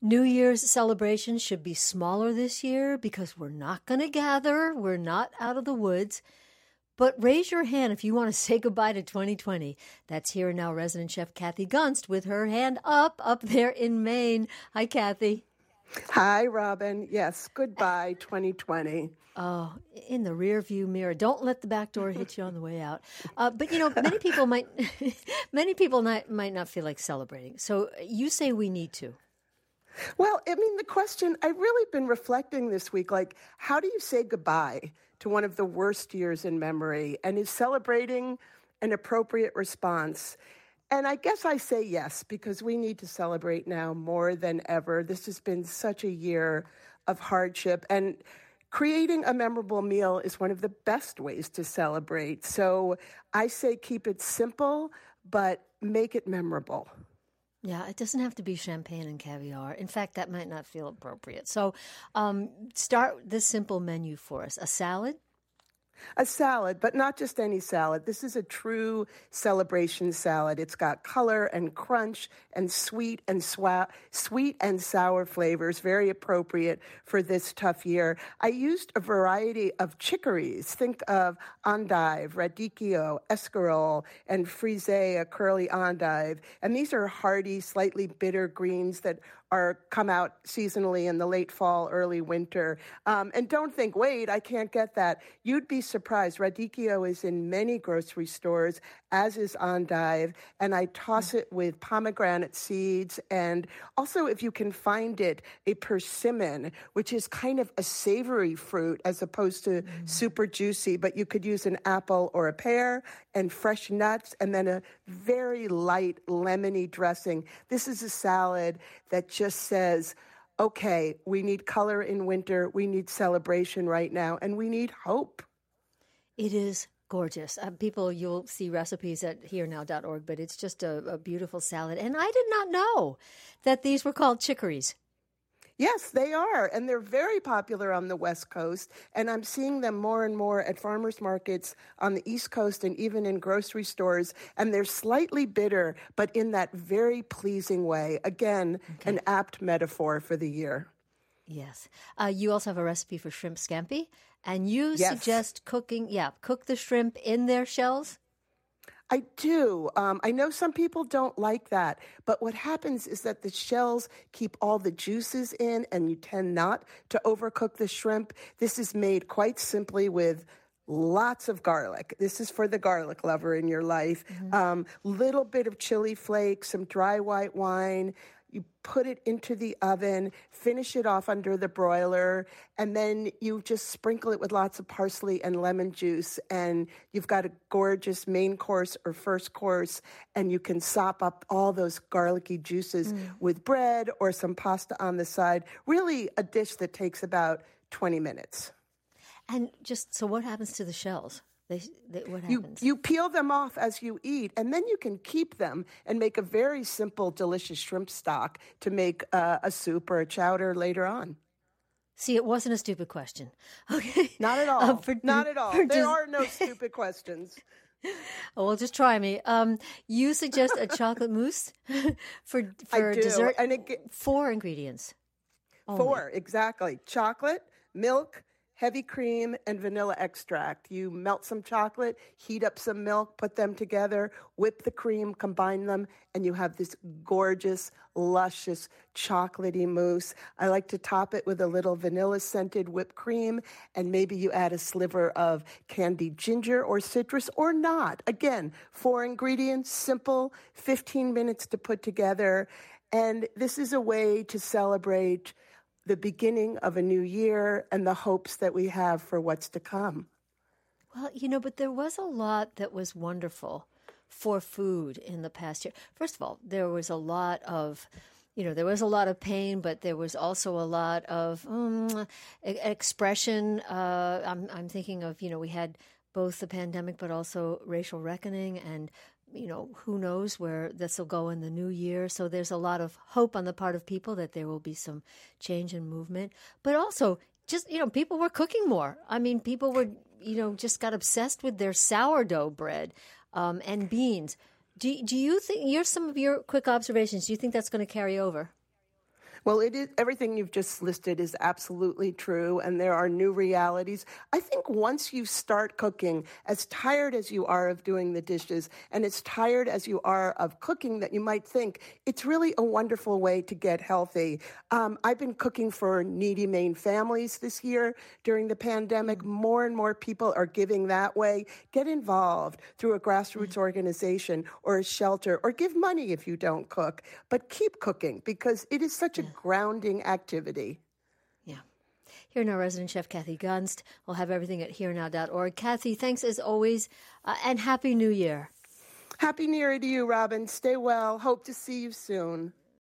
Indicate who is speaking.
Speaker 1: New Year's celebrations should be smaller this year because we're not going to gather. We're not out of the woods. But raise your hand if you want to say goodbye to 2020. That's Here and Now resident chef Kathy Gunst with her hand up there in Maine. Hi, Kathy.
Speaker 2: Hi, Robin. Yes, goodbye, 2020.
Speaker 1: Oh, in the rear view mirror. Don't let the back door hit you on the way out. But many people might not feel like celebrating. So you say we need to.
Speaker 2: Well, the question, I've really been reflecting this week, like, how do you say goodbye to one of the worst years in memory? And is celebrating an appropriate response? And I guess I say yes, because we need to celebrate now more than ever. This has been such a year of hardship, and creating a memorable meal is one of the best ways to celebrate. So I say keep it simple, but make it memorable.
Speaker 1: Yeah, it doesn't have to be champagne and caviar. In fact, that might not feel appropriate. So start this simple menu for us. A salad?
Speaker 2: A salad, but not just any salad. This is a true celebration salad. It's got color and crunch and sweet and sour flavors, very appropriate for this tough year. I used a variety of chicories. Think of endive, radicchio, escarole, and frisée, a curly endive. And these are hearty, slightly bitter greens that come out seasonally in the late fall, early winter. And don't think, wait, I can't get that. You'd be surprised. Radicchio is in many grocery stores, as is endive, and I toss it with pomegranate seeds, and also, if you can find it, a persimmon, which is kind of a savory fruit as opposed to super juicy, but you could use an apple or a pear, and fresh nuts, and then a very light lemony dressing. This is a salad that just says, okay, we need color in winter, we need celebration right now, and we need hope.
Speaker 1: It is gorgeous. You'll see recipes at herenow.org, but it's just a beautiful salad. And I did not know that these were called chicories.
Speaker 2: Yes, they are, and they're very popular on the West Coast, and I'm seeing them more and more at farmers markets on the East Coast and even in grocery stores, and they're slightly bitter, but in that very pleasing way. Again, an apt metaphor for the year.
Speaker 1: Yes. You also have a recipe for shrimp scampi, and you suggest cook the shrimp in their shells?
Speaker 2: I do. I know some people don't like that, but what happens is that the shells keep all the juices in, and you tend not to overcook the shrimp. This is made quite simply with lots of garlic. This is for the garlic lover in your life. Little bit of chili flakes, some dry white wine. You put it into the oven, finish it off under the broiler, and then you just sprinkle it with lots of parsley and lemon juice, and you've got a gorgeous main course or first course, and you can sop up all those garlicky juices with bread or some pasta on the side. Really a dish that takes about 20 minutes.
Speaker 1: And so what happens to the shells? What happens?
Speaker 2: You peel them off as you eat, and then you can keep them and make a very simple, delicious shrimp stock to make a soup or a chowder later on.
Speaker 1: See, it wasn't a stupid question. Okay,
Speaker 2: not at all. Not at all. There are no stupid questions.
Speaker 1: Oh, well, just try me. You suggest a chocolate mousse for dessert. And 4 ingredients. Only.
Speaker 2: 4, exactly. Chocolate, milk, heavy cream, and vanilla extract. You melt some chocolate, heat up some milk, put them together, whip the cream, combine them, and you have this gorgeous, luscious, chocolatey mousse. I like to top it with a little vanilla-scented whipped cream, and maybe you add a sliver of candied ginger or citrus, or not. Again, 4 ingredients, simple, 15 minutes to put together, and this is a way to celebrate the beginning of a new year and the hopes that we have for what's to come.
Speaker 1: Well, but there was a lot that was wonderful for food in the past year. First of all, there was a lot of, pain, but there was also a lot of expression. I'm thinking of, we had both the pandemic, but also racial reckoning, and who knows where this will go in the new year. So there's a lot of hope on the part of people that there will be some change and movement. But also, just, people were cooking more. I mean, people were, just got obsessed with their sourdough bread and beans. Do you think, some of your quick observations, do you think that's going to carry over?
Speaker 2: Well, it is everything you've just listed is absolutely true, and there are new realities. I think once you start cooking, as tired as you are of doing the dishes, and as tired as you are of cooking, that you might think it's really a wonderful way to get healthy. I've been cooking for needy Maine families this year during the pandemic. More and more people are giving that way. Get involved through a grassroots organization or a shelter, or give money if you don't cook, but keep cooking because it is such a grounding activity.
Speaker 1: Yeah. Here Now resident chef Kathy Gunst. We'll have everything at herenow.org. Kathy, thanks as always, and Happy New Year.
Speaker 2: Happy New Year to you, Robin. Stay well. Hope to see you soon.